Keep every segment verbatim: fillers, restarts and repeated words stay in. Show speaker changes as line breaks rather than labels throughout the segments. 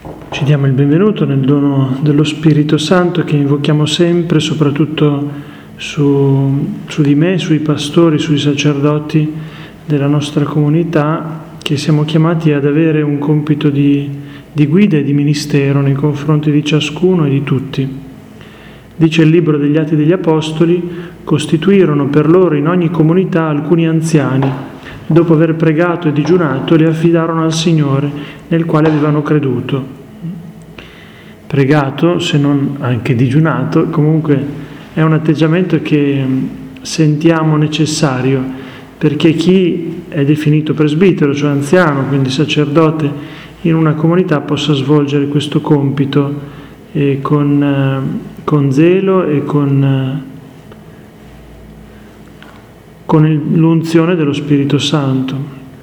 Ci diamo il benvenuto nel dono dello Spirito Santo che invochiamo sempre, soprattutto su, su di me, sui pastori, sui sacerdoti della nostra comunità, che siamo chiamati ad avere un compito di, di guida e di ministero nei confronti di ciascuno e di tutti. Dice il libro degli Atti degli Apostoli: costituirono per loro in ogni comunità alcuni anziani. Dopo aver pregato e digiunato, li affidarono al Signore, nel quale avevano creduto. Pregato, se non anche digiunato, comunque è un atteggiamento che sentiamo necessario, perché chi è definito presbitero, cioè anziano, quindi sacerdote, in una comunità possa svolgere questo compito eh, con, eh, con zelo e con, eh, con il, l'unzione dello Spirito Santo.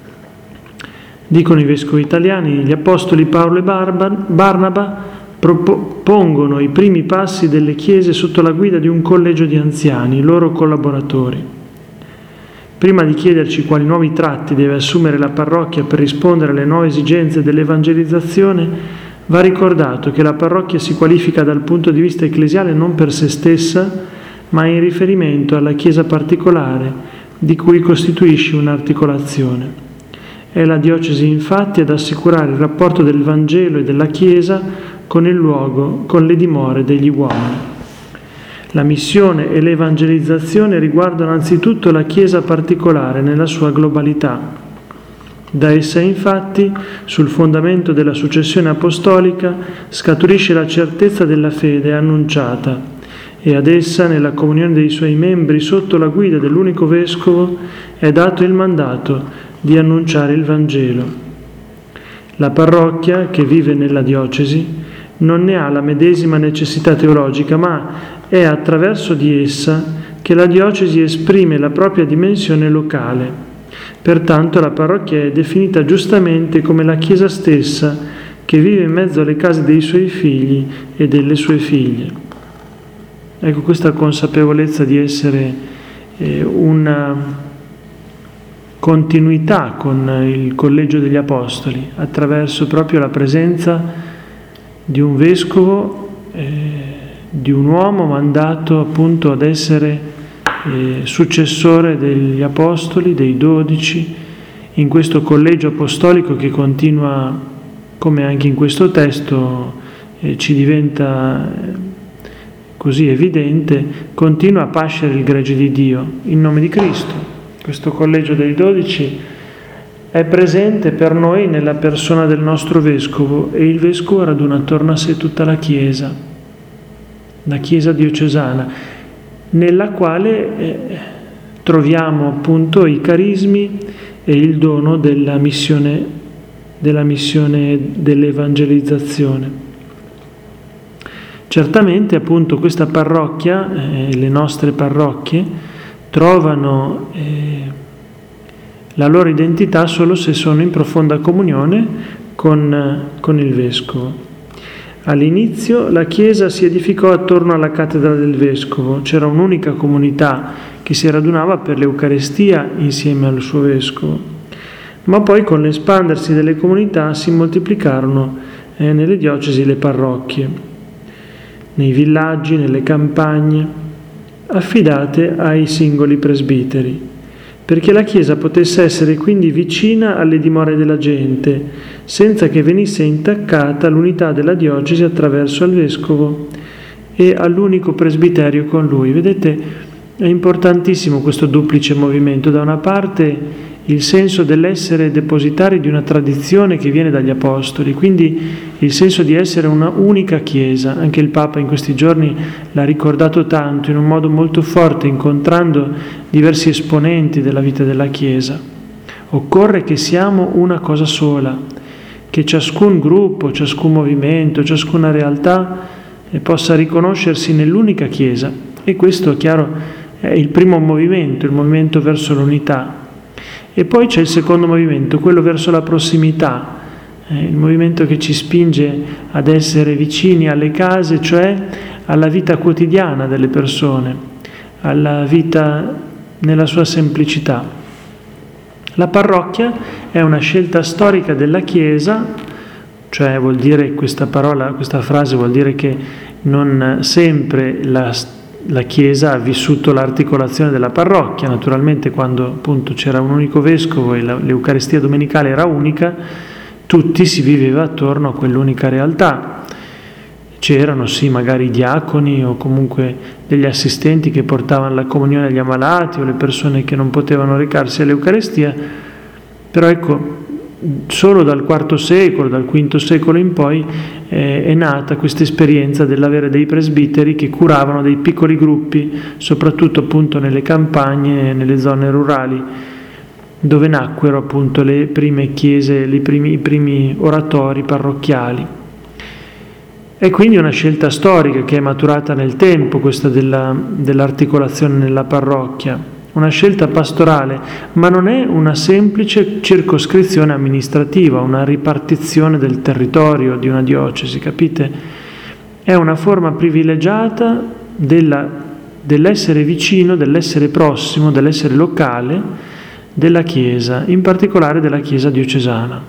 Dicono i vescovi italiani: gli apostoli Paolo e Barnaba propongono i primi passi delle chiese sotto la guida di un collegio di anziani, loro collaboratori. Prima di chiederci quali nuovi tratti deve assumere la parrocchia per rispondere alle nuove esigenze dell'evangelizzazione, va ricordato che la parrocchia si qualifica dal punto di vista ecclesiale non per se stessa, ma in riferimento alla chiesa particolare di cui costituisce un'articolazione. È la diocesi infatti ad assicurare il rapporto del Vangelo e della Chiesa con il luogo, con le dimore degli uomini. La missione e l'evangelizzazione riguardano anzitutto la Chiesa particolare nella sua globalità. Da essa infatti, sul fondamento della successione apostolica, scaturisce la certezza della fede annunciata, e ad essa, nella comunione dei suoi membri sotto la guida dell'unico Vescovo, è dato il mandato di annunciare il Vangelo. La parrocchia, che vive nella diocesi, non ne ha la medesima necessità teologica, ma è attraverso di essa che la diocesi esprime la propria dimensione locale. Pertanto la parrocchia è definita giustamente come la Chiesa stessa che vive in mezzo alle case dei suoi figli e delle sue figlie. Ecco, questa consapevolezza di essere eh, una continuità con il collegio degli Apostoli, attraverso proprio la presenza di un vescovo, eh, di un uomo mandato appunto ad essere eh, successore degli apostoli, dei dodici, in questo collegio apostolico che continua, come anche in questo testo eh, ci diventa eh, così evidente, continua a pascere il gregge di Dio in nome di Cristo. Questo collegio dei dodici è presente per noi nella persona del nostro Vescovo, e il Vescovo raduna attorno a sé tutta la Chiesa, la Chiesa diocesana, nella quale eh, troviamo appunto i carismi e il dono della missione, della missione dell'evangelizzazione. Certamente appunto questa parrocchia, eh, le nostre parrocchie, trovano eh, la loro identità solo se sono in profonda comunione con, con il Vescovo. All'inizio la Chiesa si edificò attorno alla cattedra del Vescovo, c'era un'unica comunità che si radunava per l'Eucarestia insieme al suo Vescovo, ma poi con l'espandersi delle comunità si moltiplicarono eh, nelle diocesi le parrocchie, nei villaggi, nelle campagne, affidate ai singoli presbiteri, perché la Chiesa potesse essere quindi vicina alle dimore della gente, senza che venisse intaccata l'unità della diocesi attraverso il Vescovo e all'unico presbiterio con lui. Vedete, è importantissimo questo duplice movimento. Da una parte il senso dell'essere depositari di una tradizione che viene dagli Apostoli, quindi il senso di essere una unica Chiesa. Anche il Papa in questi giorni l'ha ricordato tanto, in un modo molto forte, incontrando diversi esponenti della vita della Chiesa. Occorre che siamo una cosa sola, che ciascun gruppo, ciascun movimento, ciascuna realtà eh, possa riconoscersi nell'unica Chiesa. E questo, chiaro, è il primo movimento, il movimento verso l'unità. E poi c'è il secondo movimento, quello verso la prossimità, eh, il movimento che ci spinge ad essere vicini alle case, cioè alla vita quotidiana delle persone, alla vita nella sua semplicità. La parrocchia è una scelta storica della Chiesa Cioè vuol dire, questa parola, questa frase vuol dire che non sempre la, la Chiesa ha vissuto l'articolazione della parrocchia. Naturalmente quando appunto c'era un unico vescovo e la, l'Eucaristia domenicale era unica, tutti si viveva attorno a quell'unica realtà. C'erano sì magari diaconi o comunque degli assistenti che portavano la comunione agli ammalati o le persone che non potevano recarsi all'Eucaristia, però ecco, solo dal quarto secolo, dal quinto secolo in poi eh, è nata questa esperienza dell'avere dei presbiteri che curavano dei piccoli gruppi, soprattutto appunto nelle campagne, nelle zone rurali, dove nacquero appunto le prime chiese, i primi, i primi oratori parrocchiali. È quindi una scelta storica che è maturata nel tempo, questa della, dell'articolazione nella parrocchia. Una scelta pastorale, ma non è una semplice circoscrizione amministrativa, una ripartizione del territorio di una diocesi, capite? È una forma privilegiata della, dell'essere vicino, dell'essere prossimo, dell'essere locale della Chiesa, in particolare della Chiesa diocesana.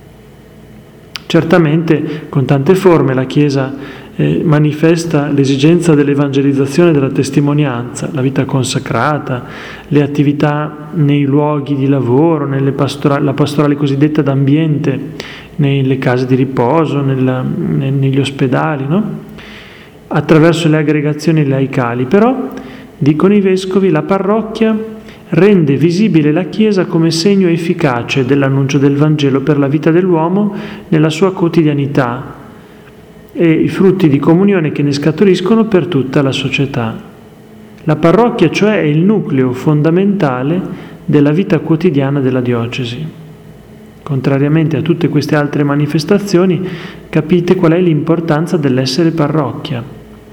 Certamente con tante forme la Chiesa Eh, manifesta l'esigenza dell'evangelizzazione e della testimonianza, la vita consacrata, le attività nei luoghi di lavoro, nelle pastorali, la pastorale cosiddetta d'ambiente, nelle case di riposo, nella, ne, negli ospedali, no? Attraverso le aggregazioni laicali. Però, dicono i vescovi, la parrocchia rende visibile la Chiesa come segno efficace dell'annuncio del Vangelo per la vita dell'uomo nella sua quotidianità, e i frutti di comunione che ne scaturiscono per tutta la società. La parrocchia, cioè, è il nucleo fondamentale della vita quotidiana della diocesi. Contrariamente a tutte queste altre manifestazioni, capite qual è l'importanza dell'essere parrocchia.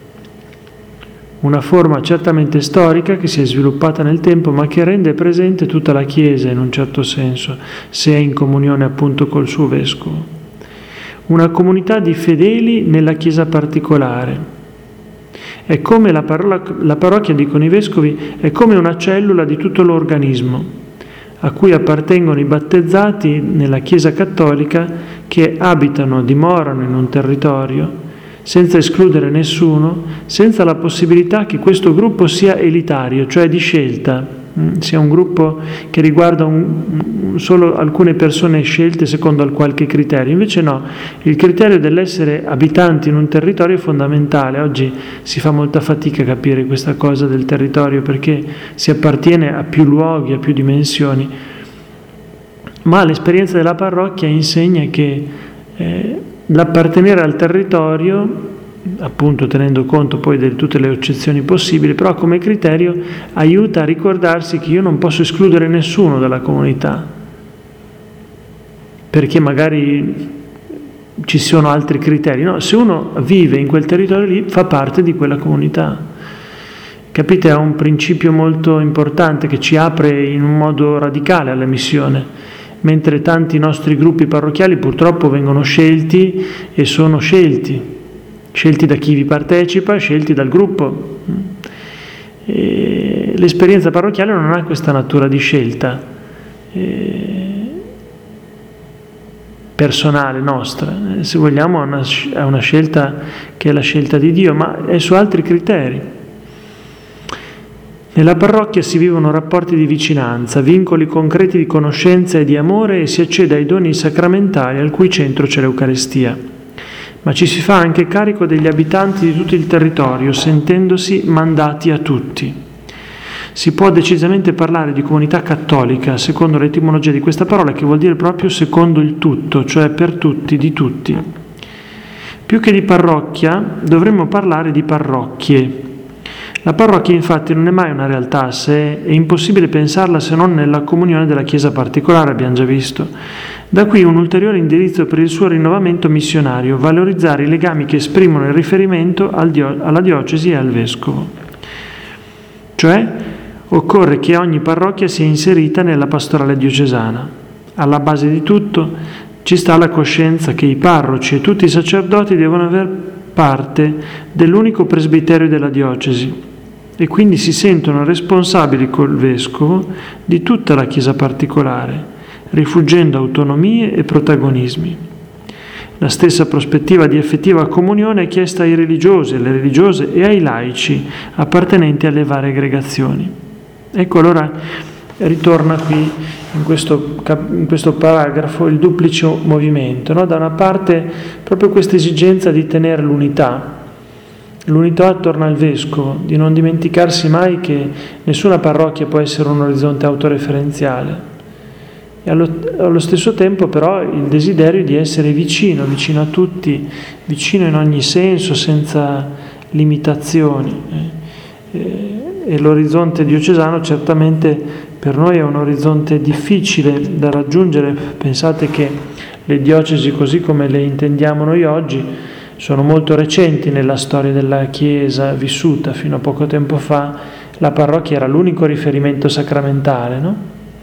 Una forma certamente storica che si è sviluppata nel tempo, ma che rende presente tutta la Chiesa in un certo senso, se è in comunione appunto col suo vescovo. Una comunità di fedeli nella Chiesa particolare. È come la, parola, la parrocchia, dicono i vescovi, è come una cellula di tutto l'organismo, a cui appartengono i battezzati nella Chiesa cattolica che abitano, dimorano in un territorio, senza escludere nessuno, senza la possibilità che questo gruppo sia elitario, cioè di scelta, sia un gruppo che riguarda un, solo alcune persone scelte secondo qualche criterio. Invece no, il criterio dell'essere abitanti in un territorio è fondamentale. Oggi si fa molta fatica a capire questa cosa del territorio, perché si appartiene a più luoghi, a più dimensioni, ma l'esperienza della parrocchia insegna che eh, l'appartenere al territorio, appunto tenendo conto poi di tutte le eccezioni possibili, però come criterio aiuta a ricordarsi che io non posso escludere nessuno dalla comunità, perché magari ci sono altri criteri. No, se uno vive in quel territorio lì, fa parte di quella comunità. Capite, è un principio molto importante che ci apre in un modo radicale alla missione, mentre tanti nostri gruppi parrocchiali purtroppo vengono scelti e sono scelti. Scelti da chi vi partecipa, scelti dal gruppo. E l'esperienza parrocchiale non ha questa natura di scelta e personale nostra, se vogliamo è una, è una scelta che è la scelta di Dio, ma è su altri criteri. Nella parrocchia si vivono rapporti di vicinanza, vincoli concreti di conoscenza e di amore, e si accede ai doni sacramentali al cui centro c'è l'Eucaristia. Ma ci si fa anche carico degli abitanti di tutto il territorio, sentendosi mandati a tutti. Si può decisamente parlare di comunità cattolica, secondo l'etimologia di questa parola, che vuol dire proprio secondo il tutto, cioè per tutti, di tutti. Più che di parrocchia, dovremmo parlare di parrocchie. La parrocchia infatti non è mai una realtà a sé, è impossibile pensarla se non nella comunione della Chiesa particolare, abbiamo già visto. Da qui un ulteriore indirizzo per il suo rinnovamento missionario, valorizzare i legami che esprimono il riferimento al dio- alla diocesi e al vescovo. Cioè, occorre che ogni parrocchia sia inserita nella pastorale diocesana. Alla base di tutto ci sta la coscienza che i parroci e tutti i sacerdoti devono aver parte dell'unico presbiterio della diocesi e quindi si sentono responsabili col vescovo di tutta la Chiesa particolare, rifuggendo autonomie e protagonismi. La stessa prospettiva di effettiva comunione è chiesta ai religiosi, alle religiose e ai laici appartenenti alle varie aggregazioni. Ecco allora ritorna qui in questo, in questo paragrafo il duplice movimento, no? Da una parte proprio questa esigenza di tenere l'unità, l'unità attorno al vescovo, di non dimenticarsi mai che nessuna parrocchia può essere un orizzonte autoreferenziale, e allo, allo stesso tempo però il desiderio di essere vicino, vicino a tutti, vicino in ogni senso, senza limitazioni. E, e l'orizzonte diocesano certamente per noi è un orizzonte difficile da raggiungere. Pensate che le diocesi così come le intendiamo noi oggi sono molto recenti nella storia della Chiesa vissuta. Fino a poco tempo fa la parrocchia era l'unico riferimento sacramentale, no?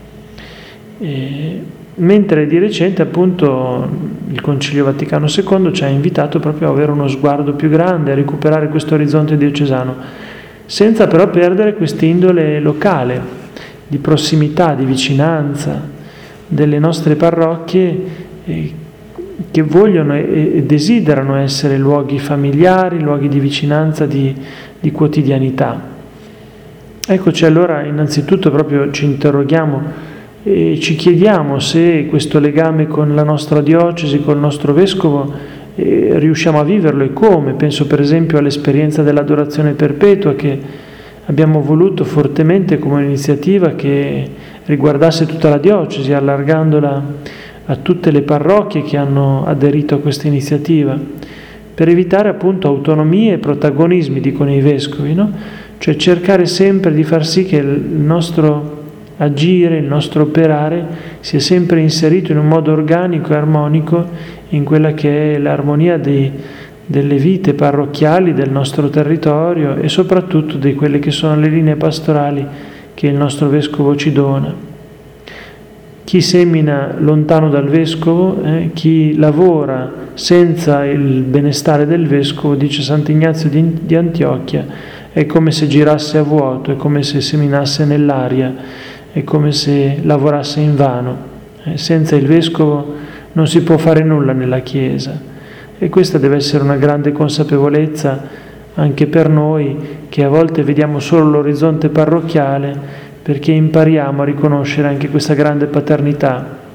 E, mentre di recente appunto il Concilio Vaticano secondo ci ha invitato proprio a avere uno sguardo più grande, a recuperare questo orizzonte diocesano, senza però perdere quest'indole locale, di prossimità, di vicinanza delle nostre parrocchie eh, che vogliono e, e desiderano essere luoghi familiari, luoghi di vicinanza, di, di quotidianità. Eccoci allora innanzitutto proprio ci interroghiamo e ci chiediamo se questo legame con la nostra diocesi, col nostro vescovo, eh, riusciamo a viverlo e come. Penso per esempio all'esperienza dell'adorazione perpetua che abbiamo voluto fortemente come iniziativa che riguardasse tutta la diocesi, allargandola a tutte le parrocchie che hanno aderito a questa iniziativa, per evitare appunto autonomie e protagonismi, dicono i vescovi, no? Cioè cercare sempre di far sì che il nostro agire, il nostro operare sia sempre inserito in un modo organico e armonico in quella che è l'armonia dei, delle vite parrocchiali del nostro territorio e soprattutto di quelle che sono le linee pastorali che il nostro vescovo ci dona. Chi semina lontano dal vescovo, eh, chi lavora senza il benestare del vescovo, dice Sant'Ignazio di, di Antiochia, è come se girasse a vuoto, è come se seminasse nell'aria, è come se lavorasse invano. Eh, senza il vescovo non si può fare nulla nella Chiesa. E questa deve essere una grande consapevolezza anche per noi, che a volte vediamo solo l'orizzonte parrocchiale, perché impariamo a riconoscere anche questa grande paternità